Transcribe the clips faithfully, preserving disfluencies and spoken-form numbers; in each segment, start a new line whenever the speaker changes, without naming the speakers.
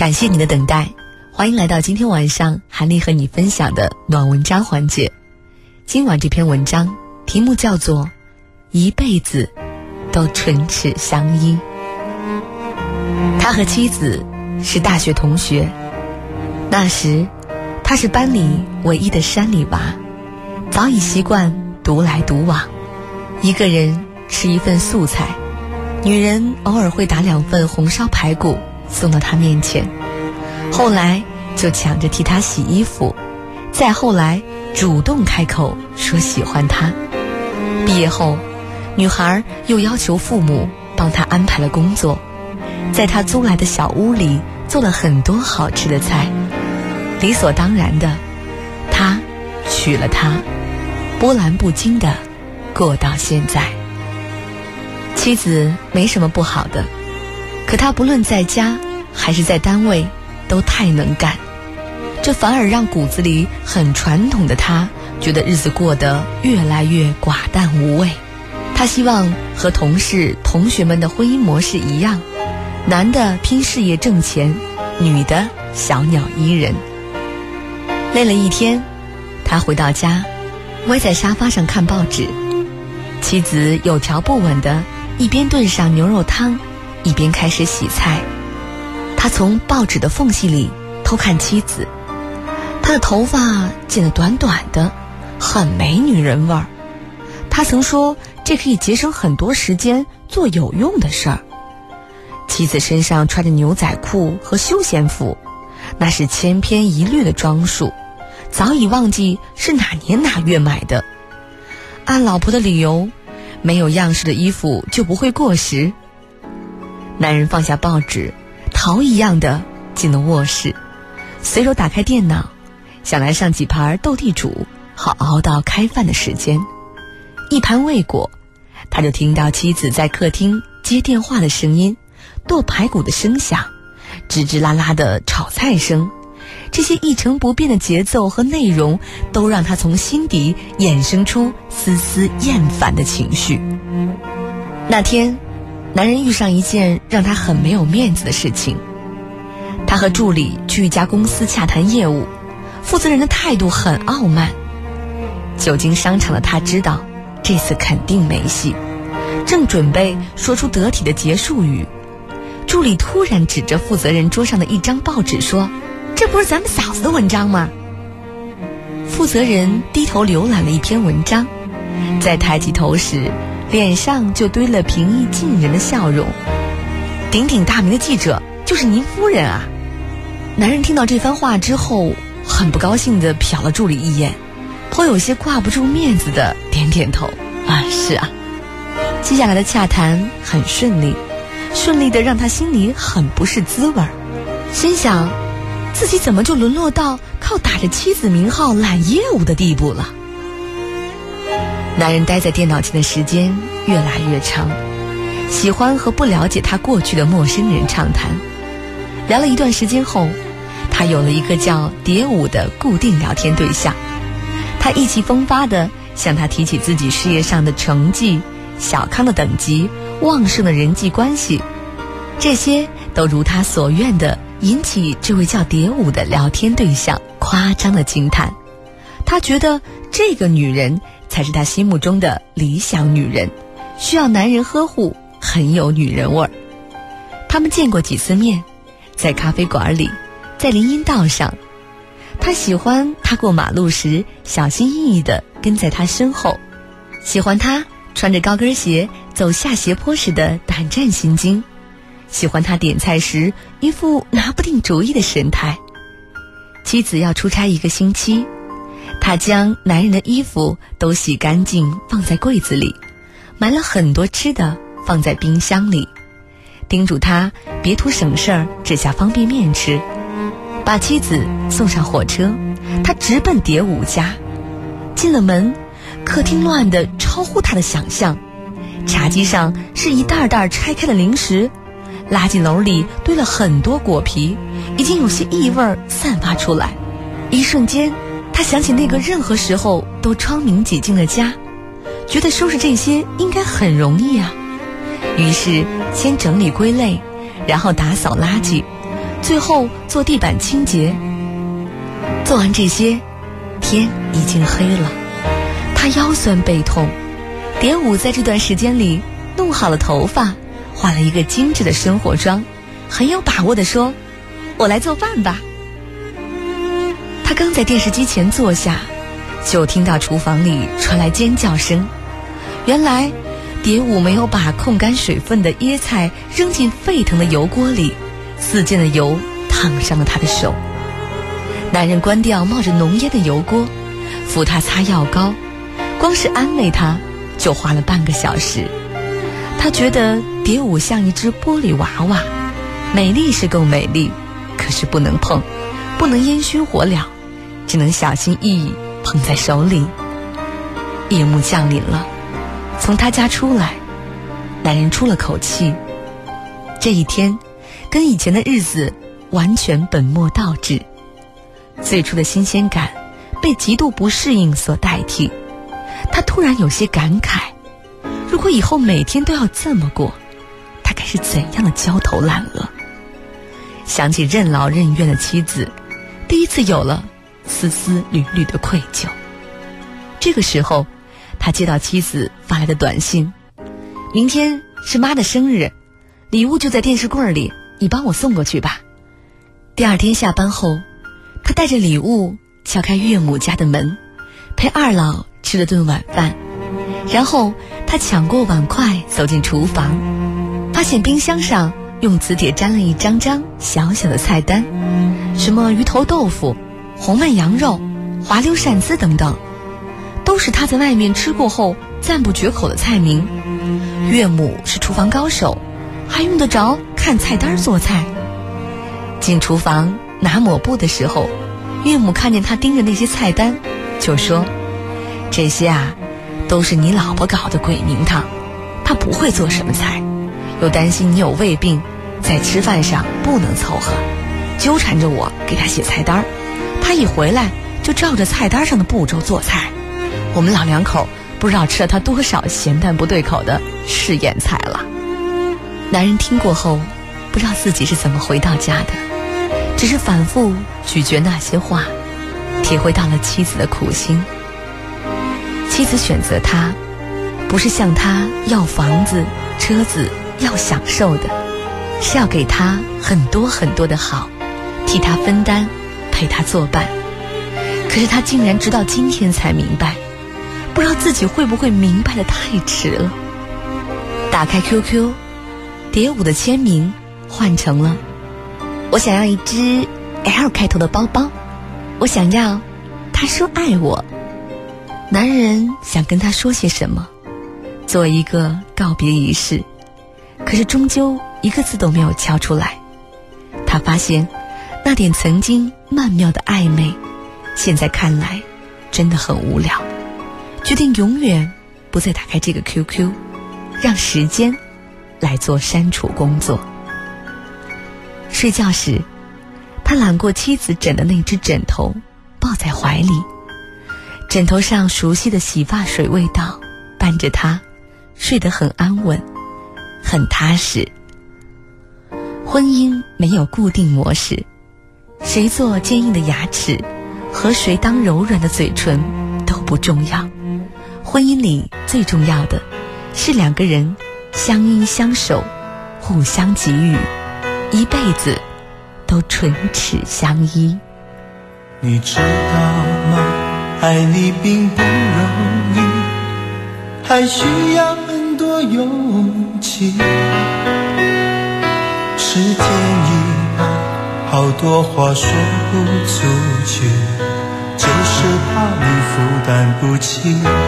感谢你的等待，欢迎来到今天晚上韩丽和你分享的暖文章环节。今晚这篇文章题目叫做一辈子都唇齿相依。他和妻子是大学同学，那时他是班里唯一的山里娃，早已习惯独来独往，一个人吃一份素菜，女人偶尔会打两份红烧排骨送到他面前，后来就抢着替他洗衣服，再后来主动开口说喜欢他。毕业后，女孩又要求父母帮她安排了工作，在她租来的小屋里做了很多好吃的菜，理所当然的，他娶了她，波澜不惊的过到现在。妻子没什么不好的，可他不论在家还是在单位都太能干，这反而让骨子里很传统的他觉得日子过得越来越寡淡无味。他希望和同事同学们的婚姻模式一样，男的拼事业挣钱，女的小鸟依人。累了一天，他回到家，歪在沙发上看报纸，妻子有条不紊地一边炖上牛肉汤，一边开始洗菜。他从报纸的缝隙里偷看妻子，她的头发剪得短短的，很没女人味儿。他曾说这可以节省很多时间做有用的事儿。妻子身上穿着牛仔裤和休闲服，那是千篇一律的装束，早已忘记是哪年哪月买的。按老婆的理由，没有样式的衣服就不会过时。男人放下报纸，逃一样的进了卧室，随手打开电脑，想来上几盘斗地主，好熬到开饭的时间。一盘未果，他就听到妻子在客厅接电话的声音，剁排骨的声响，吱吱啦啦的炒菜声，这些一成不变的节奏和内容都让他从心底衍生出丝丝厌烦的情绪。那天，男人遇上一件让他很没有面子的事情。他和助理去一家公司洽谈业务，负责人的态度很傲慢。久经商场的他知道这次肯定没戏，正准备说出得体的结束语，助理突然指着负责人桌上的一张报纸说，这不是咱们嫂子的文章吗？负责人低头浏览了一篇文章，在抬起头时，脸上就堆了平易近人的笑容。鼎鼎大名的记者就是您夫人啊！男人听到这番话之后，很不高兴地瞟了助理一眼，颇有些挂不住面子的点点头。啊，是啊。接下来的洽谈很顺利，顺利的让他心里很不是滋味儿，心想自己怎么就沦落到靠打着妻子名号揽业务的地步了。男人待在电脑前的时间越来越长，喜欢和不了解他过去的陌生人畅谈。聊了一段时间后，他有了一个叫蝶舞的固定聊天对象。他意气风发地向他提起自己事业上的成绩、小康的等级、旺盛的人际关系，这些都如他所愿地引起这位叫蝶舞的聊天对象夸张的惊叹。他觉得这个女人才是他心目中的理想女人，需要男人呵护，很有女人味儿。他们见过几次面，在咖啡馆里，在林荫道上。他喜欢他过马路时小心翼翼地跟在他身后，喜欢他穿着高跟鞋走下斜坡时的胆战心惊，喜欢他点菜时一副拿不定主意的神态。妻子要出差一个星期，他将男人的衣服都洗干净放在柜子里，买了很多吃的放在冰箱里，叮嘱他别图省事儿只下方便面吃。把妻子送上火车，他直奔蝶舞家。进了门，客厅乱得超乎他的想象，茶几上是一袋袋拆开的零食，垃圾篓里堆了很多果皮，已经有些异味散发出来。一瞬间，他想起那个任何时候都窗明几净的家，觉得收拾这些应该很容易啊。于是先整理归类，然后打扫垃圾， 最后做地板清洁。做完这些，天已经黑了，他腰酸背痛。蝶舞在这段时间里弄好了头发，化了一个精致的生活妆，很有把握地说：我来做饭吧。他刚在电视机前坐下，就听到厨房里传来尖叫声。原来蝶舞没有把控干水分的椰菜扔进沸腾的油锅里，四溅的油烫伤了他的手。男人关掉冒着浓烟的油锅，扶他擦药膏，光是安慰他就花了半个小时。他觉得蝶舞像一只玻璃娃娃，美丽是够美丽，可是不能碰，不能烟熏火燎，只能小心翼翼捧在手里。夜幕降临了，从他家出来，男人出了口气。这一天跟以前的日子完全本末倒置，最初的新鲜感被极度不适应所代替。他突然有些感慨，如果以后每天都要这么过，他该是怎样的焦头烂额。想起任劳任怨的妻子，第一次有了丝丝缕缕的愧疚。这个时候他接到妻子发来的短信：明天是妈的生日，礼物就在电视柜里，你帮我送过去吧。第二天下班后，他带着礼物敲开岳母家的门，陪二老吃了顿晚饭。然后他抢过碗筷走进厨房，发现冰箱上用磁铁粘了一张张小小的菜单，什么鱼头豆腐、红焖羊肉、滑溜鳝丝等等，都是他在外面吃过后赞不绝口的菜名。岳母是厨房高手，还用得着看菜单做菜。进厨房拿抹布的时候，岳母看见他盯着那些菜单，就说：这些啊都是你老婆搞的鬼名堂，她不会做什么菜，又担心你有胃病，在吃饭上不能凑合，纠缠着我给她写菜单。她一回来就照着菜单上的步骤做菜，我们老两口不知道吃了她多少咸淡不对口的试验菜了。男人听过后不知道自己是怎么回到家的，只是反复咀嚼那些话，体会到了妻子的苦心。妻子选择他，不是向他要房子、车子、要享受的，是要给他很多很多的好，替他分担，陪他作伴。可是他竟然直到今天才明白，不知道自己会不会明白得太迟了。打开 Q Q， 蝶舞的签名换成了：我想要一只 L 开头的包包，我想要他说爱我。男人想跟他说些什么，做一个告别仪式，可是终究一个字都没有敲出来。他发现那点曾经曼妙的暧昧，现在看来真的很无聊，决定永远不再打开这个 Q Q， 让时间来做删除工作。睡觉时，他揽过妻子枕的那只枕头，抱在怀里，枕头上熟悉的洗发水味道伴着他，睡得很安稳，很踏实。婚姻没有固定模式，谁做坚硬的牙齿和谁当柔软的嘴唇都不重要。婚姻里最重要的是两个人相依相守，互相给予，一辈子都唇齿相依。
你知道吗？爱你并不容易，还需要很多勇气。时间一把，好多话说不出去，就是怕你负担不起。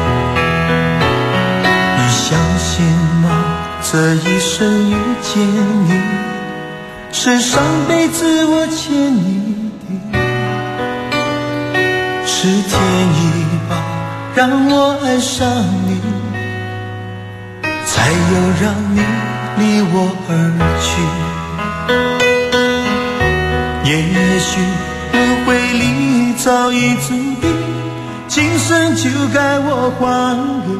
你相信吗？这一生遇见你，是上辈子我欠你的。时间一把，让我爱上你，才有让你离我而去。也许轮回里早已注定，今生就该我还给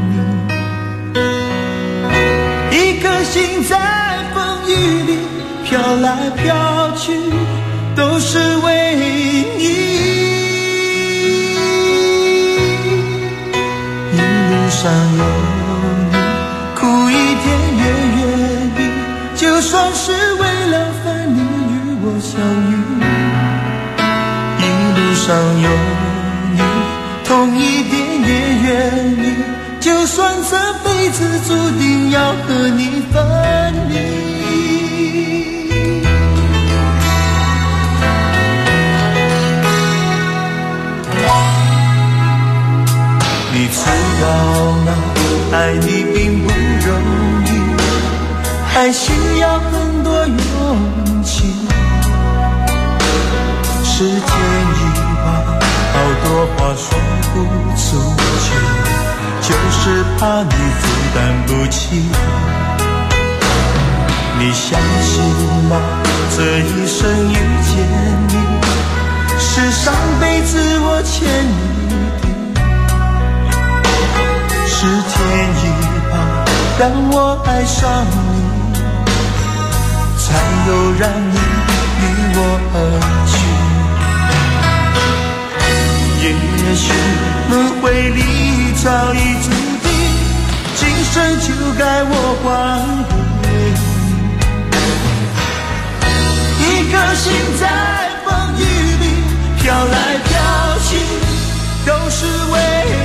你。一颗心在风雨里飘来飘去，都是为你。一路上有你，苦一点也愿意，就算是为了分你与我相遇。一路上有你，痛一点也愿意，就算这辈子注定要和你分离。你知道吗？爱你并不容易，还需要很多勇气。时间一把，好多话说不出去，就是怕你负担不起。你相信吗？这一生遇见你，是上辈子我欠你的。时间一把，让我爱上你，才有让你离我而去。也许轮回里早已注定，今生就该我还给你。一颗心在风雨里飘来飘去，都是为